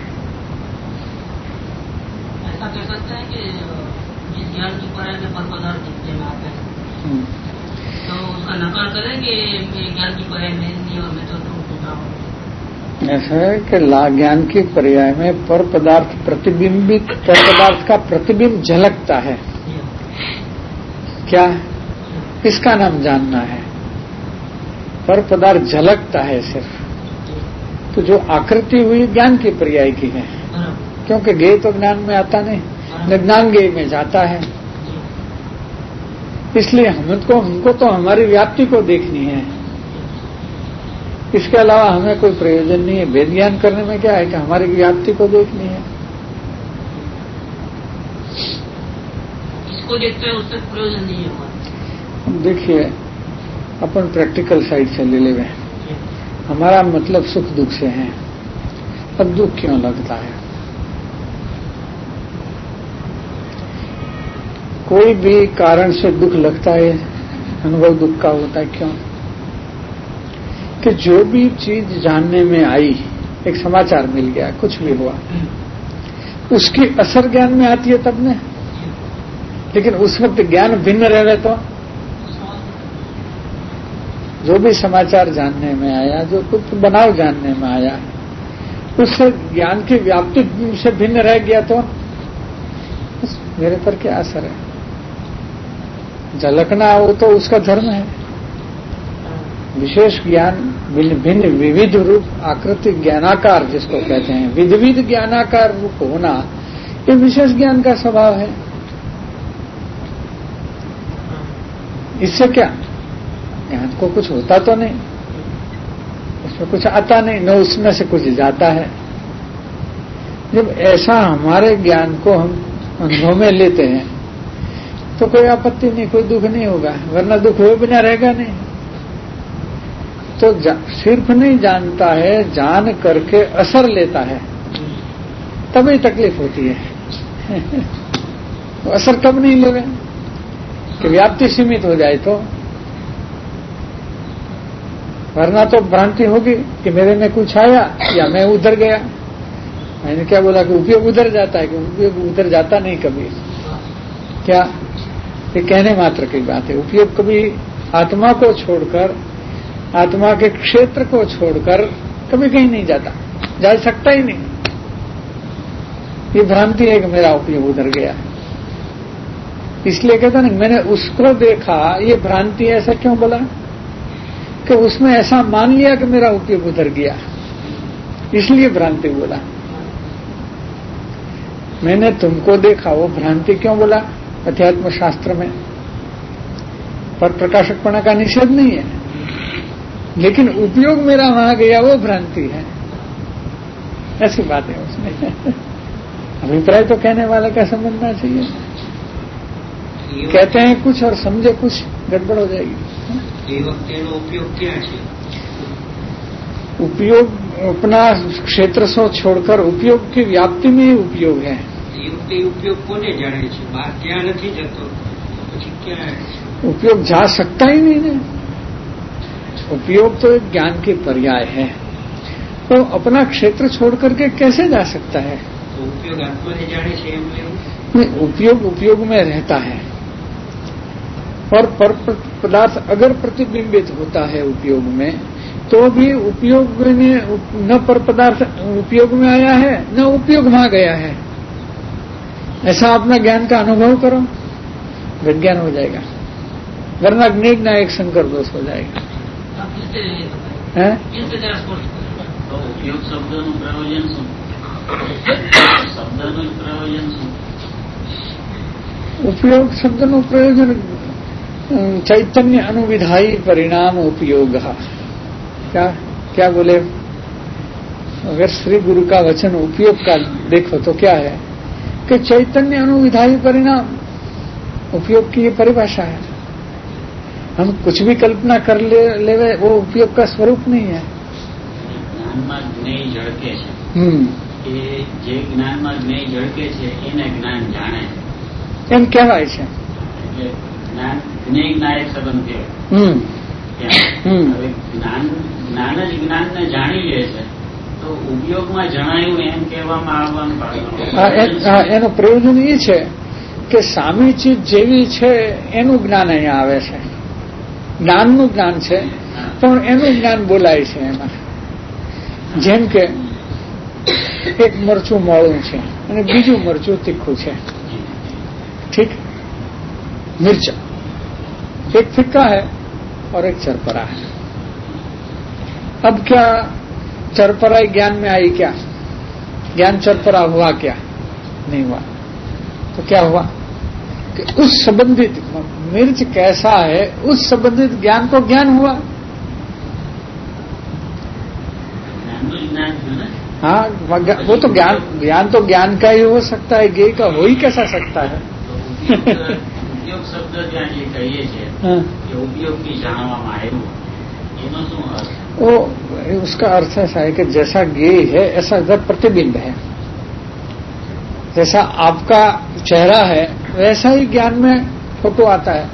ऐसा कह सकते हैं कि जिस ज्ञान की पर पदार्थ दिखते हैं आते हैं, तो उसका नकार करेंगे ज्ञान की पर्याय में नहीं, और मैं तो टूटा हूँ। ऐसा है कि ज्ञान की पर्याय में पर पदार्थ प्रतिबिंबित, पर पदार्थ का प्रतिबिंब झलकता है। क्या? इसका नाम जानना है। पर पदार्थ झलकता है सिर्फ, तो जो आकृति हुई ज्ञान की पर्याय की है, क्योंकि ज्ञेय तो ज्ञान में आता नहीं, न ज्ञान ज्ञेय में जाता है। इसलिए हमको तो हमारी व्याप्ति को देखनी है, इसके अलावा हमें कोई प्रयोजन नहीं है। वेद ज्ञान करने में क्या है कि हमारी व्याप्ति को देखनी है। को देखते हैं उससे प्रयोजन नहीं है हमारा। देखिए, अपन प्रैक्टिकल साइड से ले लेवे, हमारा मतलब सुख दुख से है। अब दुख क्यों लगता है? कोई भी कारण से दुख लगता है, अनुभव दुख का होता है। क्यों? कि जो भी चीज जानने में आई, एक समाचार मिल गया, कुछ भी हुआ, उसकी असर ज्ञान में आती है तब ने। लेकिन उस वक्त ज्ञान भिन्न रहे तो जो भी समाचार जानने में आया, जो कुछ बनाव जानने में आया, उस ज्ञान की व्याप्ति से भिन्न रह गया तो मेरे पर क्या असर है? झलकना वो तो उसका धर्म है। विशेष ज्ञान, भिन्न विविध रूप आकृति ज्ञानाकार जिसको कहते हैं, विविध ज्ञानाकार रूप होना, ये विशेष ज्ञान का स्वभाव है। इससे क्या ज्ञान को कुछ होता तो नहीं, उसमें कुछ आता नहीं, न उसमें से कुछ जाता है। जब ऐसा हमारे ज्ञान को हम अनुभव में लेते हैं तो कोई आपत्ति नहीं, कोई दुख नहीं होगा, वरना दुख हुए बिना रहेगा नहीं। तो सिर्फ नहीं जानता है, जान करके असर लेता है, तभी तकलीफ होती है। तो असर कब नहीं लेवे कि व्याप्ति सीमित हो जाए तो, वरना तो भ्रांति होगी कि मेरे में कुछ आया या मैं उधर गया। मैंने क्या बोला कि उपयोग उधर जाता है, कि उपयोग उधर जाता नहीं कभी। क्या ये कहने मात्र की बात है। उपयोग कभी आत्मा को छोड़कर, आत्मा के क्षेत्र को छोड़कर कभी कहीं नहीं जाता, जा सकता ही नहीं। ये भ्रांति है कि मेरा उपयोग उधर गया, इसलिए कहता नहीं मैंने उसको देखा। ये भ्रांति ऐसा क्यों बोला कि उसमें ऐसा मान लिया कि मेरा उपयोग उधर गया, इसलिए भ्रांति बोला। मैंने तुमको देखा, वो भ्रांति क्यों बोला? अध्यात्म शास्त्र में पर प्रकाशकपणा का निषेध नहीं है, लेकिन उपयोग मेरा वहां गया वो भ्रांति है। ऐसी बात है उसमें। अभिप्राय तो कहने वाले का समझना चाहिए। कहते हैं कुछ और समझे कुछ, गड़बड़ हो जाएगी। उपयोग क्या है? उपयोग अपना क्षेत्र से छोड़कर उपयोग की व्याप्ति में ही उपयोग है। उपयोग कोने जाने છે? બહાર ક્યાં નથી જતો, પછી क्या है? उपयोग जा सकता ही नहीं है। उपयोग तो एक ज्ञान की पर्याय है, तो अपना क्षेत्र छोड़ करके कैसे जा सकता है? तो उपयोग आत्मा ने जाने છે એમ લેવું? नहीं, उपयोग उपयोग में रहता है, और पर पदार्थ अगर प्रतिबिंबित होता है उपयोग में, तो भी उपयोग में न पर पदार्थ उपयोग में आया है, न उपयोग वहां गया है। ऐसा अपना ज्ञान का अनुभव करो, विज्ञान हो जाएगा, वरना ज्ञान ना एक संकर दोष हो जाएगा। है तो उपयोग शब्दનું પ્રયોજન શું? શબ્દનું પ્રયોજન શું? उपयोग शब्दનું प्रयोजन चैतन्य अनुविधायी परिणाम उपयोग। क्या क्या बोले? अगर श्री गुरु का वचन उपयोग का देखो तो क्या है कि चैतन्य अनुविधायी परिणाम, उपयोग की ये परिभाषा है। हम कुछ भी कल्पना कर लेवे वो उपयोग का स्वरूप नहीं है। જ્ઞાનમાં જ્ઞેય ઝળકે છે, એ જે જ્ઞાનમાં જ્ઞેય ઝળકે છે એને જ્ઞાન જાણે એમ કહેવાય છે। એટલે જ્ઞાન જ્ઞેય જ્ઞાયક સંબંધ કહેવાય। હવે જ્ઞાન જ જ્ઞાનને જાણી લે છે, તો ઉપયોગમાં જણાયું એમ કહેવામાં આવવાનું કારણ એનું પ્રયોજન એ છે કે સામી ચીજ જેવી છે એનું જ્ઞાન અહીંયા આવે છે। જ્ઞાનનું જ્ઞાન છે પણ એનું જ્ઞાન બોલાય છે એમાં। જેમ કે એક મરચું મોળું છે અને બીજું મરચું તીખું છે, ठीक? मिर्चा एक फिक्का है और एक चरपरा है। अब क्या चरपराई ज्ञान में आई? क्या ज्ञान चरपरा हुआ? क्या नहीं हुआ। तो क्या हुआ कि उस संबंधित मिर्च कैसा है उस संबंधित ज्ञान को ज्ञान हुआ। हाँ, वो तो ज्ञान तो ज्ञान का ही हो सकता है, ज्ञेय का हो ही कैसा सकता है? ઉપયોગ શબ્દ ત્યાં જે કહીએ છીએ કે ઉપયોગથી જાણવામાં આવ્યું, એનો શું અર્થ? वो उसका अर्थ ऐसा है कि जैसा ज्ञेय है ऐसा प्रतिबिंब है। जैसा आपका चेहरा है वैसा ही ज्ञान में फोटो आता है।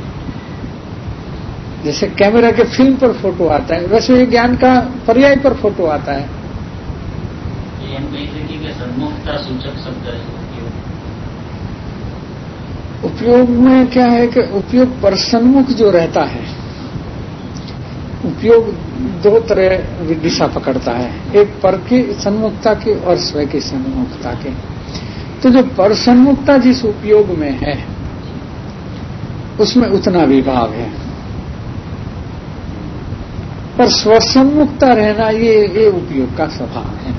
जैसे कैमरा के फिल्म पर फोटो आता है वैसे ही ज्ञान का पर्याय पर फोटो आता है। एम कही सकी कि सन्मुखता सूचक शब्द है उपयोग में क्या है कि उपयोग पर सन्मुख जो रहता है, उपयोग दो तरह दिशा पकड़ता है, एक पर की सन्मुखता की और स्वयं की सन्मुखता की। तो जो पर सन्मुखता जिस उपयोग में है उसमें उतना विभाग है, पर स्वसन्मुखता रहना ये उपयोग का स्वभाव है।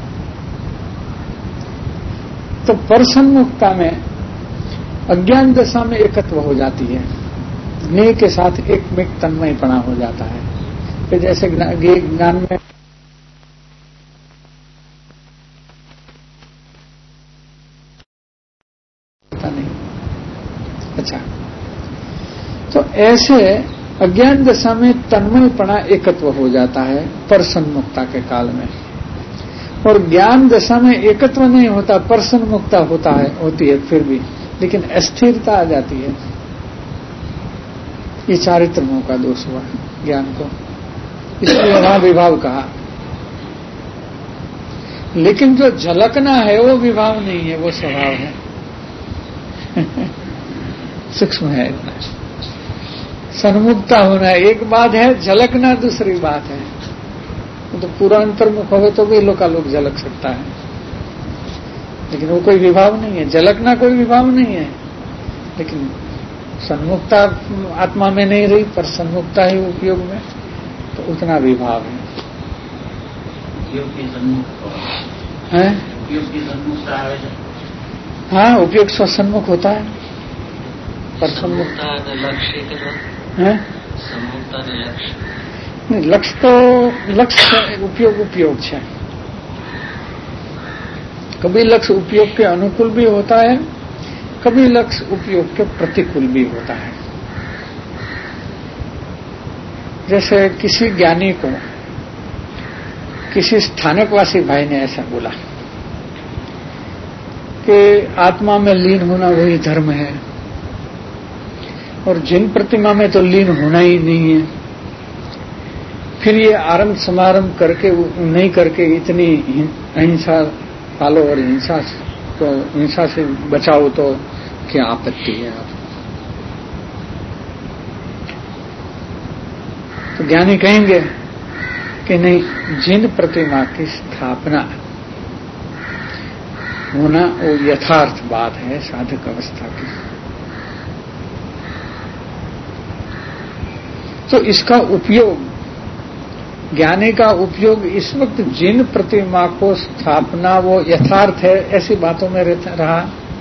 तो पर सन्मुखता में अज्ञान दशा में एकत्व हो जाती है, ज्ञेय के साथ एकमिक तन्मयपना हो जाता है। कि जैसे ज्ञान में पता नहीं। अच्छा, तो ऐसे अज्ञान दशा में तन्मयपना एकत्व हो जाता है पर सन्मुखता के काल में, और ज्ञान दशा में एकत्व नहीं होता, पर सन्मुखता होती है फिर भी, लेकिन अस्थिरता आ जाती है। ये चारित्र मोह का दोष हुआ ज्ञान को, इसलिए वहां विभाव कहा। लेकिन जो झलकना है वो विभाव नहीं है, वो स्वभाव है। सूक्ष्म है इतना। सन्मुखता होना एक बात है, झलकना दूसरी बात है। तो पूरा अंतर्मुख हो तो भी लोकालोक झलक सकता है, लेकिन वो कोई विभाव नहीं है। झलकना कोई विभाव नहीं है, लेकिन सन्मुखता आत्मा में नहीं रही, पर सन्मुखता ही उपयोग में, तो उतना विभाव है। उपयोग की सन्मुख है, उपयोग की सन्मुखता है। हाँ, उपयोग स्वसन्मुख होता है, पर सन्मुखता लक्ष्य है। सन्मुखता लक्ष्य लक्ष्य तो लक्ष्य उपयोग है। कभी लक्ष्य उपयोग के अनुकूल भी होता है, कभी लक्ष्य उपयोग के प्रतिकूल भी होता है। जैसे किसी ज्ञानी को किसी स्थानकवासी भाई ने ऐसा बोला कि आत्मा में लीन होना वही धर्म है, और जिन प्रतिमा में तो लीन होना ही नहीं है। फिर ये आरंभ समारंभ करके नहीं करके इतनी अहिंसा पालो और हिंसा से बचाओ तो क्या आपत्ति है? आप तो ज्ञानी कहेंगे कि नहीं, जिन प्रतिमा की स्थापना होना वो यथार्थ बात है साधक अवस्था की। तो इसका उपयोग, ज्ञानी का उपयोग इस वक्त जिन प्रतिमा को स्थापना वो यथार्थ है ऐसी बातों में रहा।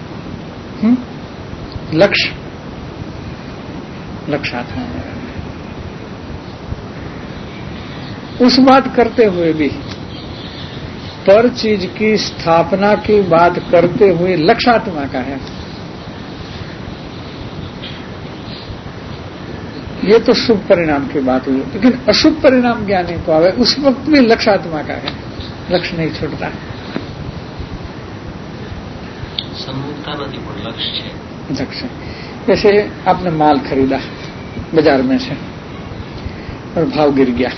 लक्ष्यार्थ उस बात करते हुए भी, पर चीज की स्थापना की बात करते हुए लक्ष्यात्मा का है। ये तो शुभ परिणाम की बात हुई, लेकिन अशुभ परिणाम ज्ञानी को आवे उस वक्त भी लक्ष्यात्मा का है, लक्ष्य नहीं छूटता। सन्मुखता नहीं पर लक्ष्य। जैसे आपने माल खरीदा बाजार में से और भाव गिर गया,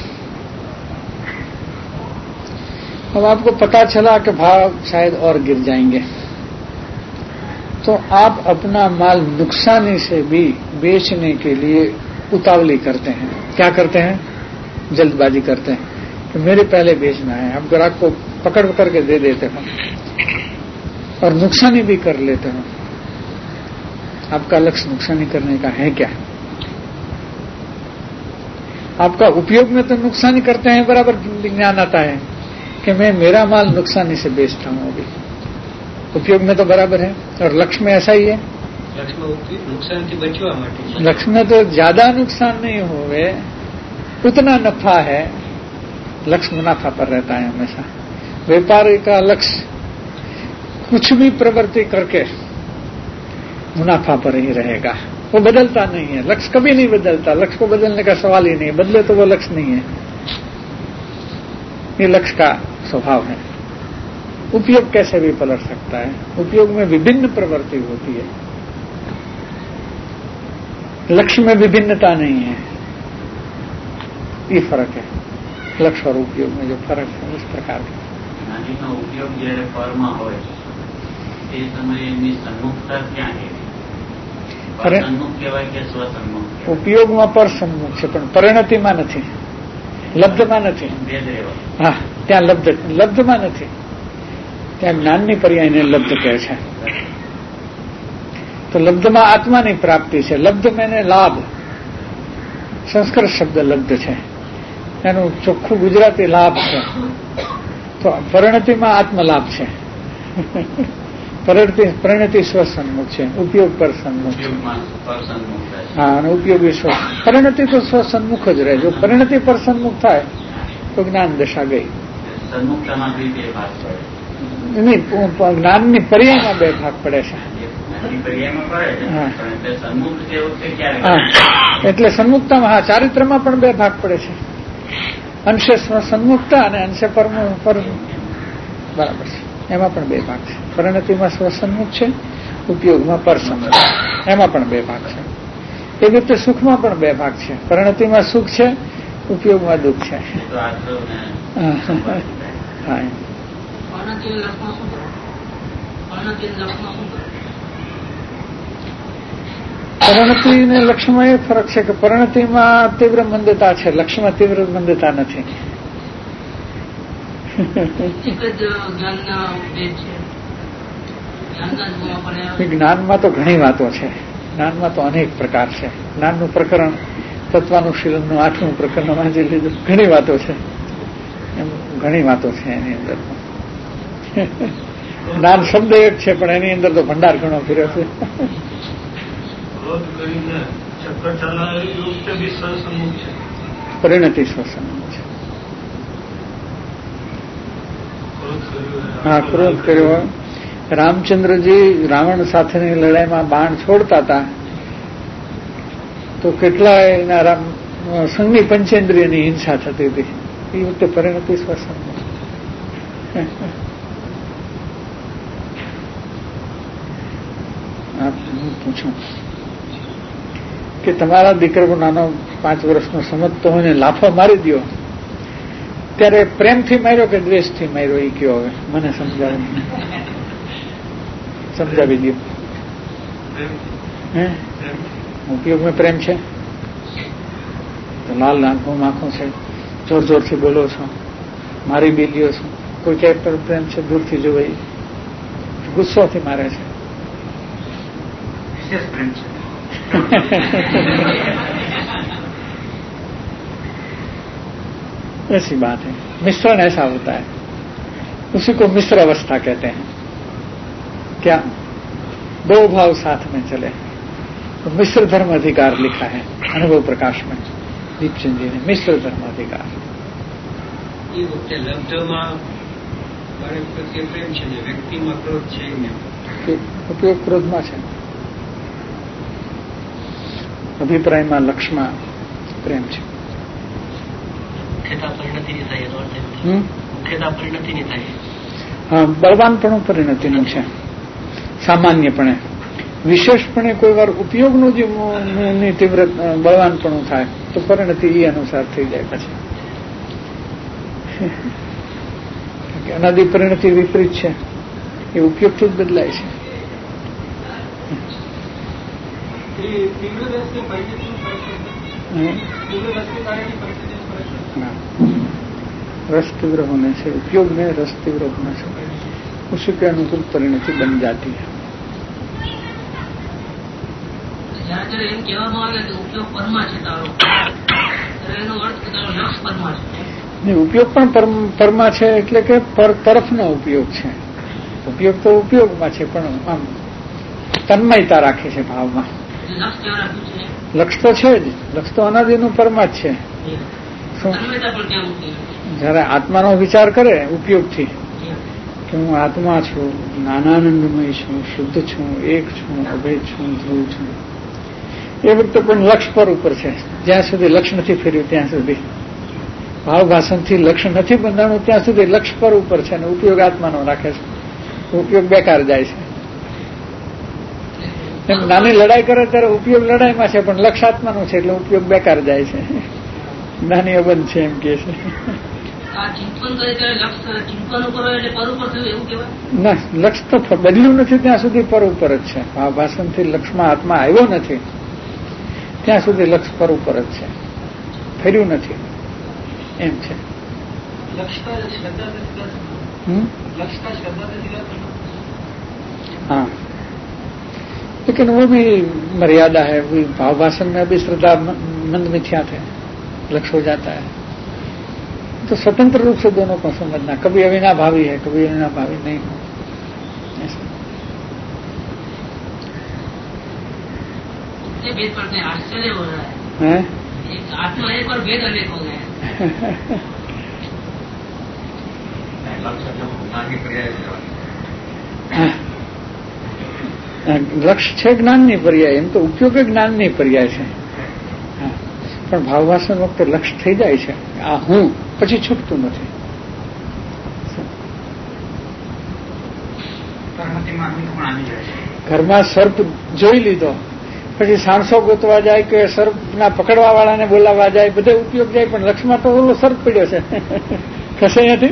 अब आपको पता चला कि भाव शायद और गिर जाएंगे, तो आप अपना माल नुकसानी से भी बेचने के लिए उतावली करते हैं। क्या करते हैं? जल्दबाजी करते हैं कि मेरे पहले बेचना है। आप ग्राहक को पकड़ करके दे देते हो और नुकसानी भी कर लेते हो। आपका लक्ष्य नुकसानी करने का है क्या? आपका उपयोग में तो नुकसानी करते हैं, बराबर ज्ञान आता है कि मैं मेरा माल नुकसानी से बेचता हूं। अभी उपयोग में तो बराबर है, और लक्ष्य में ऐसा ही है। लक्ष्य में तो ज्यादा नुकसान नहीं होवे, उतना नफा है। लक्ष्य मुनाफा पर रहता है हमेशा। व्यापारी का लक्ष्य कुछ भी प्रवृत्ति करके मुनाफा पर ही रहेगा। वो बदलता नहीं है, लक्ष्य कभी नहीं बदलता, लक्ष्य को बदलने का सवाल ही नहीं है, बदले तो वो लक्ष्य नहीं है, ये लक्ष्य का स्वभाव है। उपयोग कैसे भी पलट सकता है, उपयोग में विभिन्न प्रवृत्ति होती है, लक्ष्य में विभिन्नता नहीं है, ये फर्क है लक्ष्य और उपयोग में जो फर्क है उस प्रकार का। उपयोग जયારે પરમાં હોય તે સમયે એમની સન્મુખતા ક્યાં છે? સન્મુખ કહેવાય કે સ્વસન્મુખ? ઉપયોગમાં પર સન્મુખ છે, પણ પરિણતિમાં નથી, લબ્ધમાં નથી. હા, ત્યાં લબ્ધમાં નથી, ત્યાં જ્ઞાનની પર્યાયને લબ્ધ કહે છે. તો લબ્ધમાં આત્માની પ્રાપ્તિ છે, લબ્ધ મેને લાભ, સંસ્કૃત શબ્દ લબ્ધ છે, એનું ચોખ્ખું ગુજરાતી લાભ છે. તો પરિણતિમાં આત્મલાભ છે, પરિણતિ સ્વસન્મુખ છે, ઉપયોગ પર સન્મુખ છે. હા, અને ઉપયોગી સ્વ પરિણતિ તો સ્વસન્મુખ જ રહે. જો પરિણતિ પર સન્મુખ થાય તો જ્ઞાન દશા ગઈ. જ્ઞાનની પર્યાયમાં બે ભાગ પડે છે. એટલે સન્મુખતામાં, હા, ચારિત્રમાં પણ બે ભાગ પડે છે, અંશે સ્વસન્મુખતા અને અંશે બરાબર છે, એમાં પણ બે ભાગ છે. પરિણતિમાં સ્વસન્મુખ છે, ઉપયોગમાં પરસન્મુખ, એમાં પણ બે ભાગ છે. એ રીતે સુખમાં પણ બે ભાગ છે, પરિણતિમાં સુખ છે, ઉપયોગમાં દુઃખ છે. હા, પરિણતિને લક્ષ્યમાં એ ફરક છે કે પરિણતિમાં તીવ્ર મંદતા છે, લક્ષ્યમાં તીવ્ર મંદતા નથી. જ્ઞાનમાં તો ઘણી વાતો છે, જ્ઞાનમાં તો અનેક પ્રકાર છે. જ્ઞાનનું પ્રકરણ તત્વાનુશીલનનું 8મું પ્રકરણ વાંચી લીધું, ઘણી વાતો છે, એમ ઘણી વાતો છે એની અંદર. જ્ઞાન શબ્દ એક છે પણ એની અંદર તો ભંડાર ઘણો ફર્યો છે. પરિણતિ સ્વસન્મુખ છે. હા, ક્રોધ કર્યો. રામચંદ્રજી રાવણ સાથેની લડાઈમાં બાણ છોડતા હતા તો કેટલાય એના સંઘની પંચેન્દ્રિયની હિંસા થતી હતી. એ વખતે પરિણતિ સ્વસન્મુખ. હું પૂછું કે તમારા દીકરો નાનો 5 વર્ષનો સમજતો હોય ને લાફો મારી દો, ત્યારે પ્રેમથી માર્યો કે દ્વેષથી માર્યો એ કયો? હવે મને સમજાવી દો. ઉપયોગમાં પ્રેમ છે તો લાલ આંખો છે, જોર જોરથી બોલો છો, મારી બેલીઓ છો. કોઈ કેરેક્ટર પ્રેમ છે દૂરથી જોવાય, ગુસ્સોથી મારે છે, વિશેષ પ્રેમ છે. ऐसी बात है, मिश्रण ऐसा होता है, उसी को मिश्र अवस्था कहते हैं. क्या 2 भाव साथ में चले तो मिश्र धर्म अधिकार लिखा है अनुभव प्रकाश में दीपचंद जी ने. मिश्र धर्म अधिकार એ વખતે લબ્ધમાં મારે પ્રત્યે પ્રેમ છે ને વ્યક્તિમાં ક્રોધ છે ને ઉપયોગ ક્રોધમાં છે. અભિપ્રાયમાં લક્ષ્યમાં પ્રેમ છે. હા, બળવાનપણું પરિણતિનું છે સામાન્યપણે. વિશેષપણે કોઈ વાર ઉપયોગનું જે તીવ્ર બળવાનપણું થાય તો પરિણતિ એ અનુસાર થઈ જાય. પછી અનાદિ પરિણતિ વિપરીત છે, એ ઉપયોગથી જ બદલાય છે. रस तीव्र होने से, उपयोग में रस तीव्र होने से उसी के अनुकूल परिणति बन जाती है. ઉપયોગ પણ પરમાં છે એટલે કે પર તરફનો ઉપયોગ છે. ઉપયોગ તો ઉપયોગમાં છે પણ આમ તન્મયતા રાખે છે ભાવમાં. લક્ષ્ય તો છે જ, લક્ષ્ય તો અનાદિનું પરમાં જ છે. શું જયારે આત્માનો વિચાર કરે ઉપયોગથી કે હું આત્મા છું, જ્ઞાનાનંદમય છું, શુદ્ધ છું, એક છું, અભેદ છું, ધ્રુવ છું, એ વખતે પણ લક્ષ પર ઉપર છે. જ્યાં સુધી લક્ષ નથી ફેર્યું ત્યાં સુધી, ભાવ ભાષણથી લક્ષ નથી બંધાણું ત્યાં સુધી લક્ષ પર ઉપર છે અને ઉપયોગ આત્માનો રાખે છે. ઉપયોગ બેકાર જાય છે. એમ નાની લડાઈ કરે ત્યારે ઉપયોગ લડાઈમાં છે, પણ લક્ષ આત્માનું છે એટલે ઉપયોગ બેકાર જાય છે. નાની અબંધ છે એમ કે છે. ના, લક્ષ તો બદલ્યું નથી ત્યાં સુધી પર ઉપર જ છે. ભાવ ભાષણથી લક્ષમાં આત્મા આવ્યો નથી ત્યાં સુધી લક્ષ પર ઉપર જ છે, ફર્યું નથી એમ છે. हाँ, लेकिन वो भी मर्यादा है. भाव भाषण में भी श्रद्धा मंद मिथ्या थे, लक्ष्य हो जाता है. तो स्वतंत्र रूप से दोनों को समझना, कभी अविना भावी है, कभी अविना भावी नहीं हो. भेद पड़ते हैं, आश्चर्य हो रहा है. आत्मा एक और भेद अनेक हो गए. લક્ષ છે જ્ઞાનની પર્યાય, એમ તો ઉપયોગ જ્ઞાનની પર્યાય છે. પણ ભાવવાસન વખતે લક્ષ થઈ જાય છે, આ હું, પછી છૂટતું નથી. ઘરમાં સર્પ જોઈ લીધો, પછી સાણસો ગોતવા જાય કે સર્પના પકડવા વાળાને બોલાવવા જાય, બધે ઉપયોગ જાય, પણ લક્ષમાં તો ઓલો સર્પ પડ્યો છે. ખસે અહીંયાથી.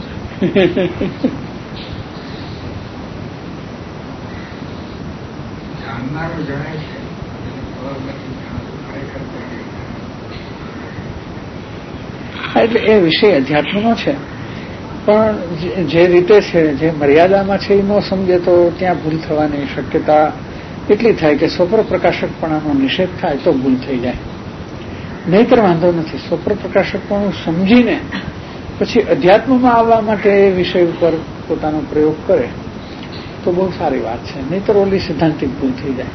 એટલે એ વિષય અધ્યાત્મનો છે, પણ જે રીતે છે, જે મર્યાદામાં છે એ ન સમજે તો ત્યાં ભૂલ થવાની શક્યતા એટલી થાય કે સ્વપ્ર પ્રકાશકપણાનો નિષેધ થાય તો ભૂલ થઈ જાય. નહીતર વાંધો નથી. સ્વપ્ર પ્રકાશકપણું સમજીને પછી અધ્યાત્મમાં આવવા માટે એ વિષય ઉપર પોતાનો પ્રયોગ કરે તો બહુ સારી વાત છે. નહીતર ઓલી સિદ્ધાંતિક ભૂલ થઈ જાય.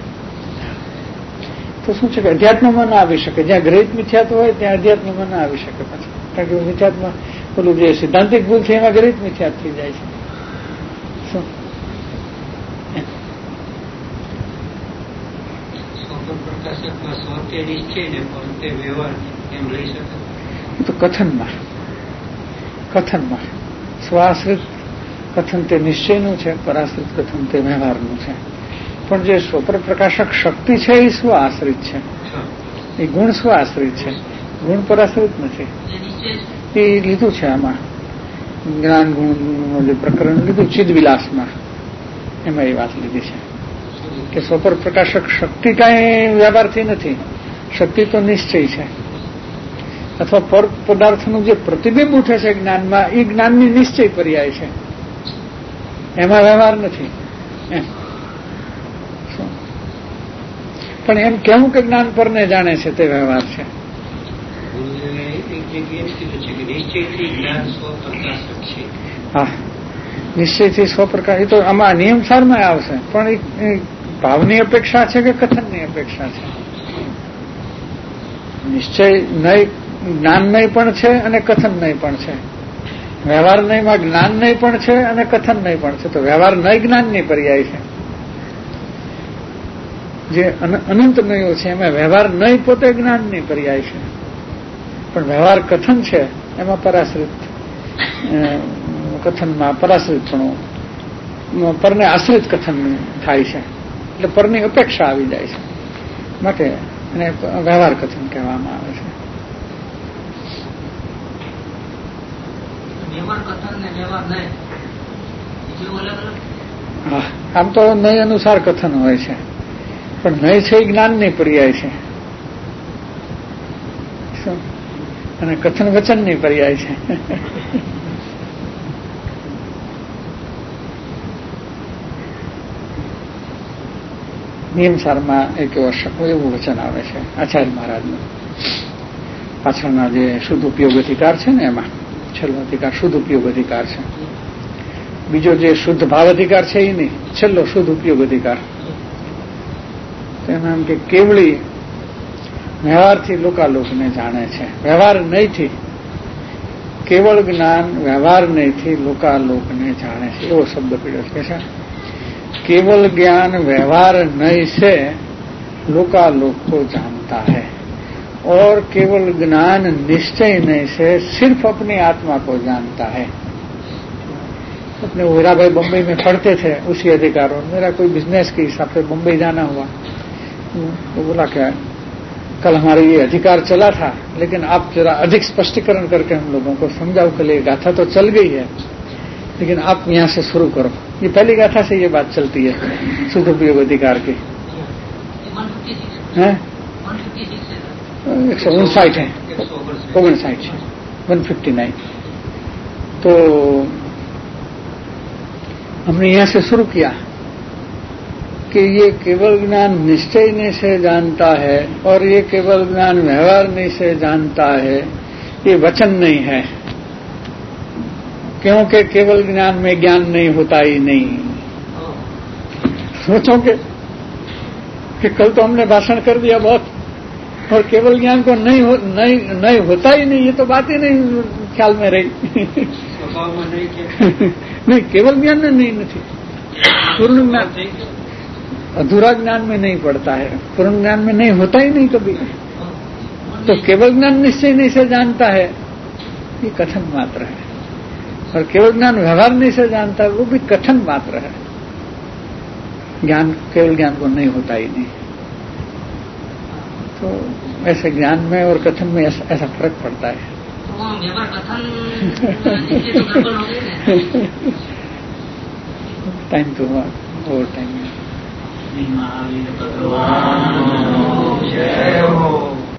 તો શું છે કે અધ્યાત્મમાં ના આવી શકે. જ્યાં ગ્રહિત મિથ્યાત્વ હોય ત્યાં અધ્યાત્મમાં ના આવી શકે પછી, કારણ કે મિથ્યાત્મા પેલું જે સિદ્ધાંતિક ભૂલ છે એમાં ગ્રહિત મિથ્યાત્વ થઈ જાય છે. શું તો કથનમાં સ્વાશ્રિત કથન તે નિશ્ચયનું છે, પરાશ્રિત કથન તે વ્યવહારનું છે. પણ જે સ્વપ્ર પ્રકાશક શક્તિ છે એ સ્વ આશ્રિત છે, એ ગુણ સ્વ આશ્રિત છે, ગુણ પરાશ્રિત નથી. એ લીધું છે આમાં જ્ઞાન ગુણનું જે પ્રકરણ લીધું ચિદવિલાસમાં, એમાં એ વાત લીધી છે કે સ્વપ્ર પ્રકાશક શક્તિ કાંઈ વ્યવહારથી નથી. શક્તિ તો નિશ્ચય છે, અથવા પર પદાર્થનું જે પ્રતિબિંબ ઉઠે છે જ્ઞાનમાં, એ જ્ઞાનની નિશ્ચય પર્યાય છે, એમાં વ્યવહાર નથી. પણ એમ કહેવું કે જ્ઞાન પરને જાણે છે તે વ્યવહાર છે. હા, નિશ્ચયથી સ્વપ્રકાશ. એ તો આમાં નિયમસારમાં આવશે, પણ એ ભાવની અપેક્ષા છે કે કથનની અપેક્ષા છે? નિશ્ચય નહીં, જ્ઞાન નહીં પણ છે અને કથન નહીં પણ છે. વ્યવહાર નહીંમાં જ્ઞાન નહીં પણ છે અને કથન નહીં પણ છે. તો વ્યવહાર નહીં જ્ઞાનની પર્યાય છે. જે અનંત નયો છે એમાં વ્યવહાર નહીં પોતે જ્ઞાનની પર્યાય છે, પણ વ્યવહાર કથન છે એમાં પરાશ્રિત, કથનમાં પરાશ્રિતપણું, પરને આશ્રિત કથન થાય છે, એટલે પરની અપેક્ષા આવી જાય છે, માટે એને વ્યવહાર કથન કહેવામાં આવે છે. હા, આમ તો નય અનુસાર કથન હોય છે, પણ નય છે એ જ્ઞાનની પર્યાય છે અને કથન વચનની પર્યાય છે. નિયમસારમાં એક એવું વચન આવે છે આચાર્ય મહારાજનું, પાછળના જે શુદ્ધ ઉપયોગ અધિકાર છે ને એમાં છેલ્લો અધિકાર શુદ્ધ ઉપયોગ અધિકાર છે. બીજો જે શુદ્ધ ભાવ અધિકાર છે એ નહીં, છેલ્લો શુદ્ધ ઉપયોગ અધિકાર. એના એમ કે કેવળી વ્યવહારથી લોકાલોકને જાણે છે, વ્યવહાર નહીંથી કેવળ જ્ઞાન વ્યવહાર નહીંથી લોકાલોકને જાણે છે, એવો શબ્દ પીડ્યો છે. કેવળ જ્ઞાન વ્યવહાર નહીં છે लोकालोक को जानता है और केवल ज्ञान निश्चय से सिर्फ अपनी आत्मा को जानता है। अपने हीरा भाई बम्बई में पढ़ते थे उसी अधिकार, और मेरा कोई बिजनेस के हिसाब से बम्बई जाना हुआ, तो बोला क्या कल हमारा ये अधिकार चला था, लेकिन आप जरा अधिक स्पष्टीकरण करके हम लोगों को समझाओ। कल ये गाथा तो चल गई है, लेकिन आप यहां से शुरू करो। ये पहली गाथा से ये बात चलती है सदुपयोग अधिकार की। 159 है, 159। तो हमने यहां से शुरू किया कि ये केवल ज्ञान निश्चय से जानता है और ये केवल ज्ञान व्यवहार से जानता है, ये वचन नहीं है, क्योंकि केवल ज्ञान में ज्ञान नहीं होता ही नहीं। सोचोगे कि कल तो हमने भाषण कर दिया बहुत, और केवल ज्ञान को नहीं होता ही नहीं, ये तो बात ही नहीं ख्याल में रही। स्वभाव में नहीं क्या नहीं, केवल ज्ञान में नहीं थी, पूर्ण ज्ञान अधूरा ज्ञान में नहीं पड़ता है, पूर्ण ज्ञान में नहीं होता ही नहीं कभी। तो केवल ज्ञान निश्चय नहीं से जानता है, ये कथन मात्र है, और केवल ज्ञान व्यवहार नहीं से जानता है, वो भी कथन मात्र है। ज्ञान केवल ज्ञान को नहीं होता ही नहीं। तो ऐसे ज्ञान में और कथन में ऐसा फर्क पड़ता है। टाइम तो हुआ और टाइम महावीर भगवान